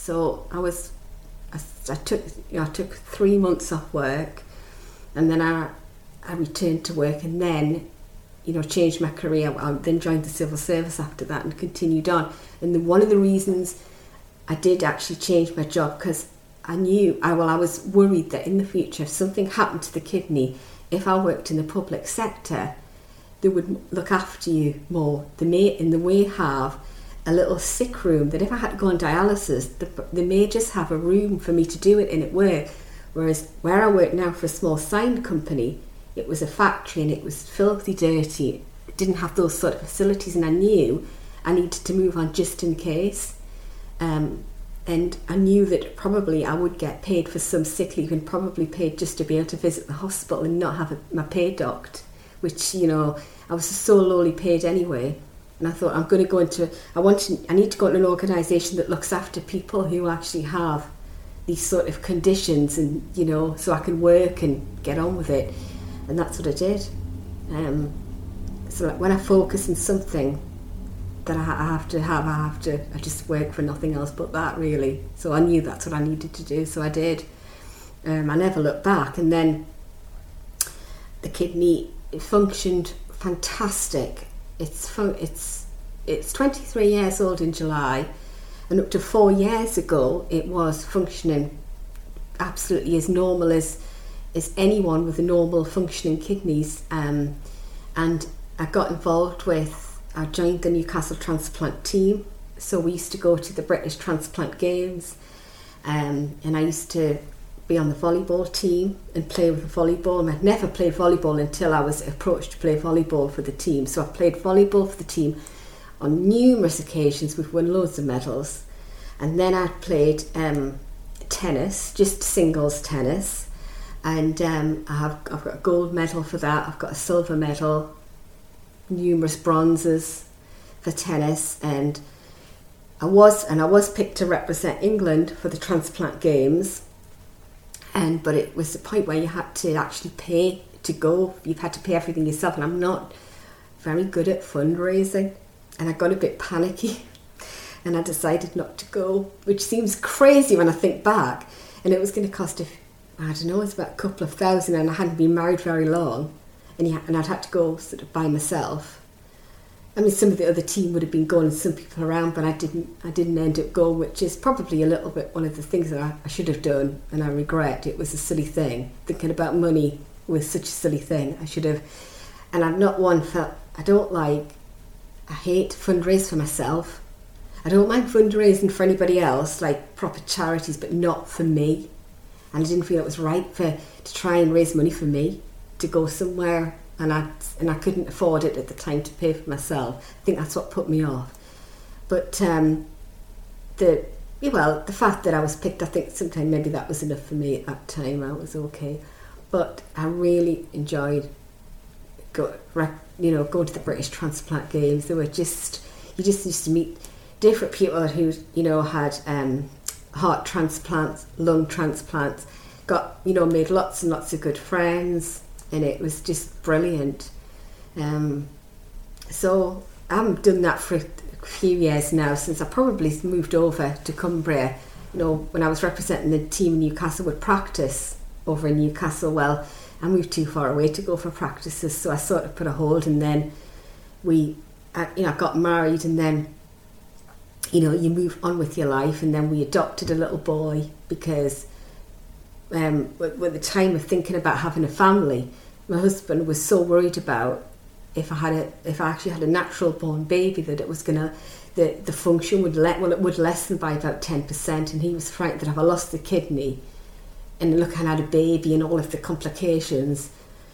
So I took 3 months off work, and then I returned to work, and then changed my career. I then joined the civil service after that and continued on. And one of the reasons I did actually change my job, because I was worried that in the future, if something happened to the kidney, if I worked in the public sector, they would look after you more. They may have a little sick room that if I had to go on dialysis, they may just have a room for me to do it in at work. Whereas where I work now for a small sign company, it was a factory and it was filthy dirty. It didn't have those sort of facilities, and I knew I needed to move on just in case. And I knew that probably I would get paid for some sick leave, and probably paid just to be able to visit the hospital and not have my pay docked, which, I was so lowly paid anyway. And I thought, I need to go into an organisation that looks after people who actually have these sort of conditions, and, so I can work and get on with it. And that's what I did. So when I focus on something that I just work for nothing else but that, really. So I knew that's what I needed to do, so I did. I never looked back. And then the kidney, it functioned fantastic. It's 23 years old in July, and up to 4 years ago it was functioning absolutely as normal as anyone with a normal functioning kidneys. And I got involved I joined the Newcastle transplant team, so we used to go to the British Transplant Games, and I used to be on the volleyball team and play with the volleyball. And I'd never played volleyball until I was approached to play volleyball for the team. So I played volleyball for the team on numerous occasions. We've won loads of medals. And then I played tennis, just singles tennis, and I've got a gold medal for that. I've got a silver medal, numerous bronzes for tennis, and I was picked to represent England for the Transplant Games. But it was the point where you had to actually pay to go. You've had to pay everything yourself, and I'm not very good at fundraising, and I got a bit panicky, and I decided not to go, which seems crazy when I think back. And it was going to cost, it's about a couple of thousand, and I hadn't been married very long, and I'd had to go sort of by myself. I mean, some of the other team would have been going, and some people around, but I didn't end up going, which is probably a little bit one of the things that I should have done, and I regret. It was a silly thing. Thinking about money was such a silly thing. I should have, and I'm not one for, I hate to fundraise for myself. I don't mind fundraising for anybody else, like proper charities, but not for me. And I didn't feel it was right to try and raise money for me to go somewhere. And I couldn't afford it at the time to pay for myself. I think that's what put me off. But the fact that I was picked, I think sometimes maybe that was enough for me at that time. I was okay. But I really enjoyed going to the British Transplant Games. They were you just used to meet different people who had heart transplants, lung transplants, made lots and lots of good friends. And it was just brilliant. So I haven't done that for a few years now, since I probably moved over to Cumbria. When I was representing the team in Newcastle, would practice over in Newcastle. Well, I moved too far away to go for practices, so I sort of put a hold. And then I got married, and then you move on with your life. And then we adopted a little boy, because at the time of thinking about having a family, my husband was so worried about if I actually had a natural born baby, that it was the function would lessen by about 10%, and he was frightened that if I lost the kidney and I had a baby and all of the complications,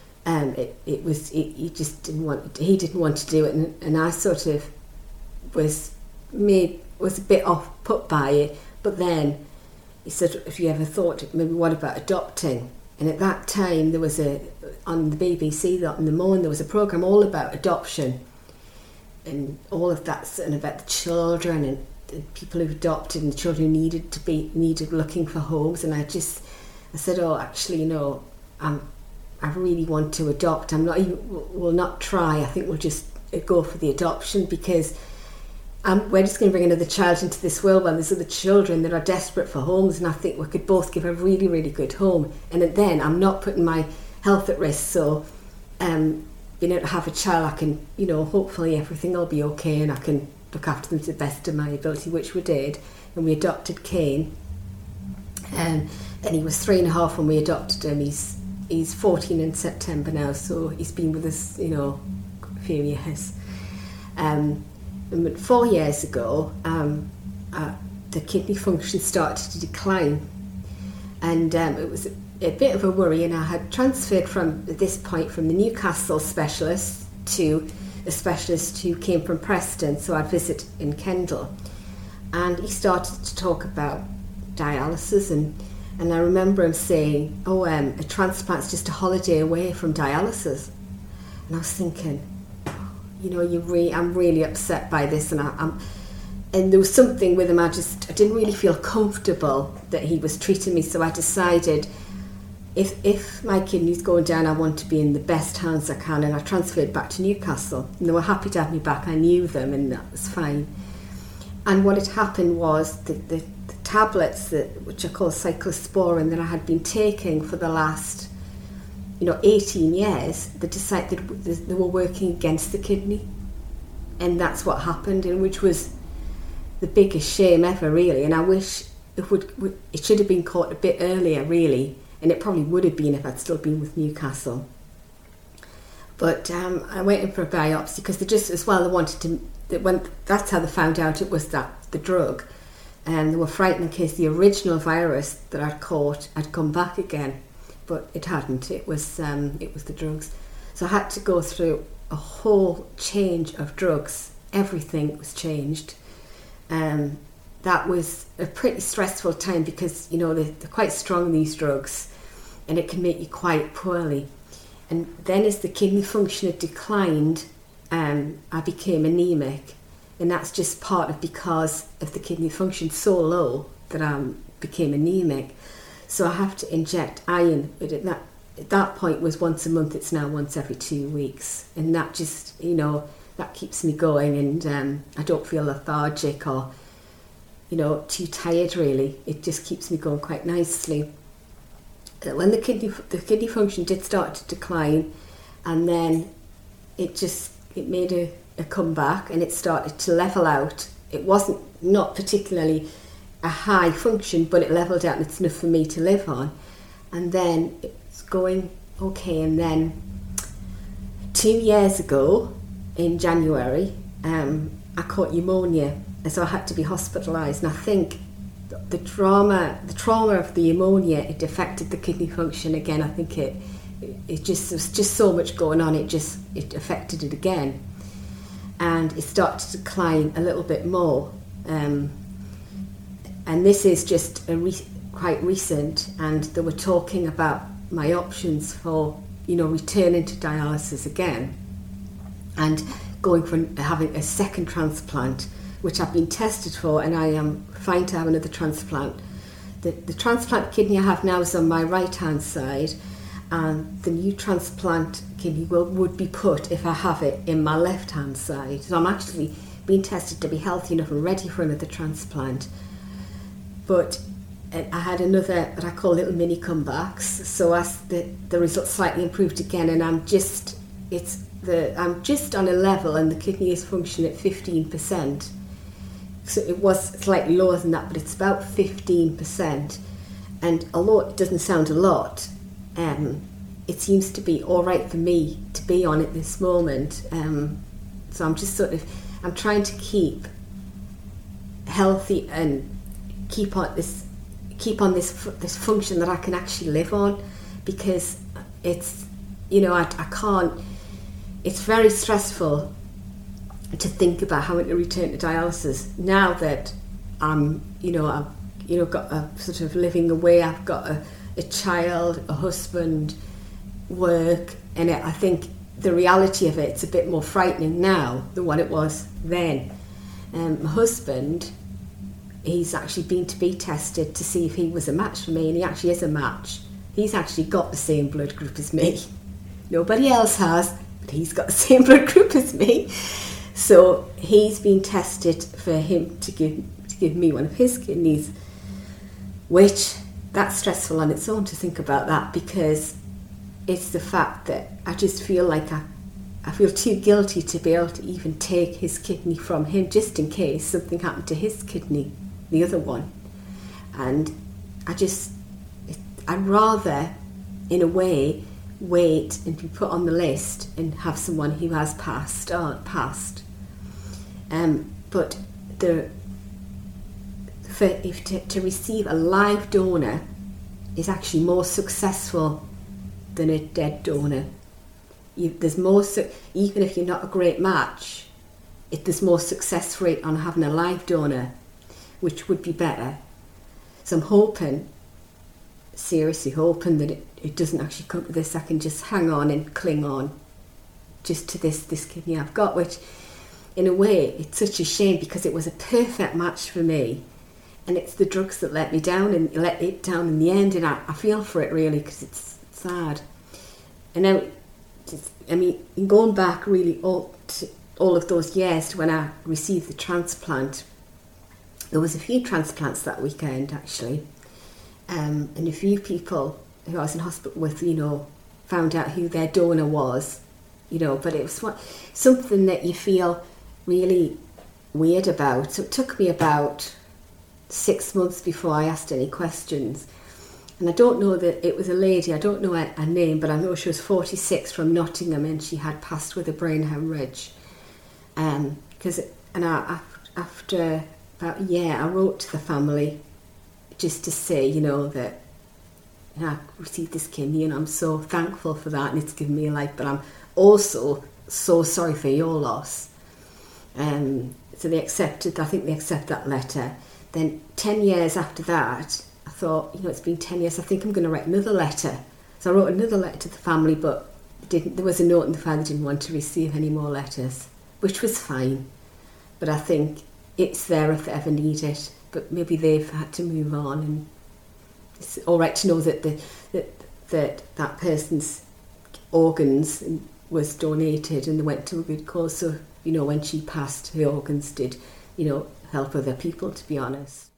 he didn't want to do it, and I sort of was a bit put by it. But then he said, "If you ever thought, maybe what about adopting?" And at that time, there was on the BBC in the morning, there was a programme all about adoption and all of that, and about the children and people who adopted, and the children who needed looking for homes. And I said, "Oh, actually, I really want to adopt. We'll not try. I think we'll just go for the adoption, because we're just going to bring another child into this world when there's other children that are desperate for homes, and I think we could both give a really, really good home. And then I'm not putting my health at risk, so being able to have a child, I can, hopefully everything will be okay and I can look after them to the best of my ability, which we did. And we adopted Kane, and he was 3.5 when we adopted him. He's 14 in September now, so he's been with us, a few years. And 4 years ago, the kidney function started to decline, and it was a bit of a worry, and I had transferred at this point from the Newcastle specialist to a specialist who came from Preston, so I'd visit in Kendal, and he started to talk about dialysis, and I remember him saying, a transplant's just a holiday away from dialysis. And I was thinking, I'm really upset by this, and there was something with him, I didn't really feel comfortable that he was treating me, so I decided if my kidney's going down, I want to be in the best hands I can, and I transferred back to Newcastle, and they were happy to have me back. I knew them, and that was fine. And what had happened was the tablets, which I call cyclosporin, that I had been taking for the last 18 years, they decided they were working against the kidney, and that's what happened, and which was the biggest shame ever, really. And I wish it should have been caught a bit earlier, really, and it probably would have been if I'd still been with Newcastle. But I went in for a biopsy because they wanted to. That's how they found out it was the drug, and they were frightened in case the original virus that I'd caught had come back again. But it hadn't. It was the drugs. So I had to go through a whole change of drugs. Everything was changed. That was a pretty stressful time because they're quite strong, these drugs, and it can make you quite poorly. And then as the kidney function had declined, I became anemic, and that's just because of the kidney function so low that I became anemic. So I have to inject iron. At that point was once a month. It's now once every 2 weeks, and that just that keeps me going, and I don't feel lethargic or too tired, really. It just keeps me going quite nicely. When the kidney function did start to decline, and then it made a comeback, and it started to level out. It wasn't not particularly a high function, but it leveled out, and it's enough for me to live on. And then it's going okay, and then 2 years ago in January, I caught pneumonia, and so I had to be hospitalised. And I think the trauma of the pneumonia, it affected the kidney function again. I think it just, there was just so much going on. It affected it again, and it started to decline a little bit more. And this is just quite recent, and they were talking about my options for returning to dialysis again, and going for having a second transplant, which I've been tested for, and I am fine to have another transplant. The transplant kidney I have now is on my right hand side, and the new transplant kidney would be put, if I have it, in my left hand side. So I'm actually being tested to be healthy enough and ready for another transplant. But I had another, what I call little mini comebacks. So as the results slightly improved again, and I'm just on a level, and the kidney is functioning at 15%. So it was slightly lower than that, but it's about 15%. And although it doesn't sound a lot, it seems to be all right for me to be on at this moment. So I'm just I'm trying to keep healthy and keep on this function that I can actually live on, because it's I can't. It's very stressful to think about having to return to dialysis now that I've got a sort of living away. I've got a child, a husband, work, and I think the reality of it's a bit more frightening now than what it was then. My husband, he's actually been to be tested to see if he was a match for me, and he actually is a match. He's actually got the same blood group as me. Nobody else has, but he's got the same blood group as me. So he's been tested for him to give me one of his kidneys, which that's stressful on its own to think about that, because it's the fact that I just feel like I feel too guilty to be able to even take his kidney from him, just in case something happened to his kidney, the other one. And I'd rather, in a way, wait and be put on the list and have someone who has passed. But to receive a live donor is actually more successful than a dead donor. There's more, even if you're not a great match, there's more success rate on having a live donor, which would be better. So I'm hoping, seriously hoping, that it doesn't actually come to this. I can just hang on and cling on just to this kidney I've got, which in a way it's such a shame, because it was a perfect match for me, and it's the drugs that let me down and let it down in the end, and I feel for it really, because it's sad. And now, going back really all of those years to when I received the transplant, there was a few transplants that weekend actually, and a few people who I was in hospital with, found out who their donor was, but it was something that you feel really weird about. So it took me about 6 months before I asked any questions. And I don't know that it was a lady, I don't know her name, but I know she was 46 from Nottingham, and she had passed with a brain hemorrhage. After about a year, I wrote to the family just to say, that I received this kidney, and I'm so thankful for that, and it's given me a life, but I'm also so sorry for your loss. So they accepted that letter. Then 10 years after that, I thought, it's been 10 years, I think I'm going to write another letter. So I wrote another letter to the family, but there was a note in the file, they didn't want to receive any more letters, which was fine. But I think it's there if they ever need it. But maybe they've had to move on, and it's all right to know that that person's organs was donated and they went to a good cause. So, when she passed, her organs did, help other people, to be honest.